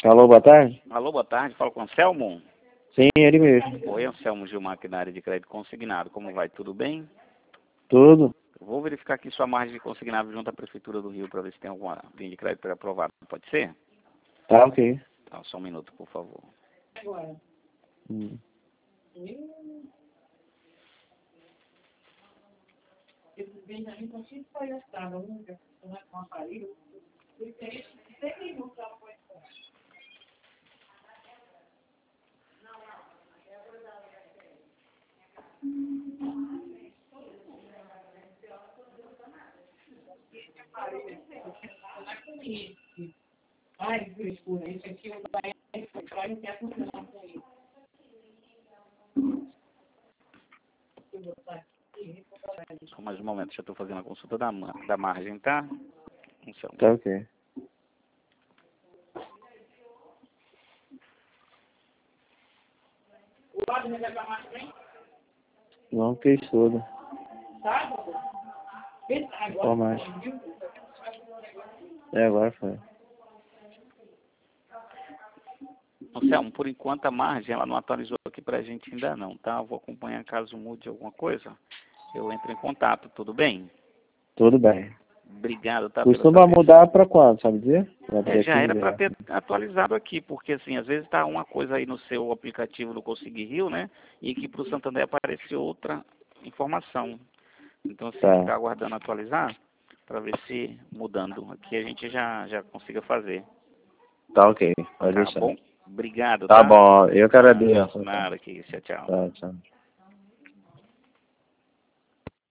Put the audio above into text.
Alô, boa tarde? Alô, boa tarde. Falo com o Anselmo. Sim, ele mesmo. Oi, Anselmo Gilmar, aqui na área de crédito consignado. Como vai? Tudo bem? Tudo? Eu vou verificar aqui sua margem de consignado junto à Prefeitura do Rio para ver se tem alguma linha de crédito aprovada. Pode ser? Tá ok. Então, só um minuto, por favor. Hum. Só mais um momento, já estou fazendo a consulta da margem, tá? Anselmo. Tá ok. Não fez tudo. Qual mais? Agora foi. Anselmo, por enquanto a margem ela não atualizou aqui pra gente ainda não, tá? Eu vou acompanhar caso mude alguma coisa. Eu entro em contato, tudo bem? Tudo bem. Obrigado, tá? Pela Costuma sua atenção. mudar pra quando, sabe dizer? Já era para ter atualizado aqui, porque assim, às vezes está uma coisa aí no seu aplicativo do Consegui Rio, né? E que para o Santander aparece outra informação. Então, assim, Tá. ficar aguardando atualizar para ver se mudando aqui a gente já consiga fazer. Tá ok. Pode Tá deixar. bom? Obrigado, Tá tá? bom. Eu que agradeço. Nada aqui, tchau, tchau. Tá, tchau.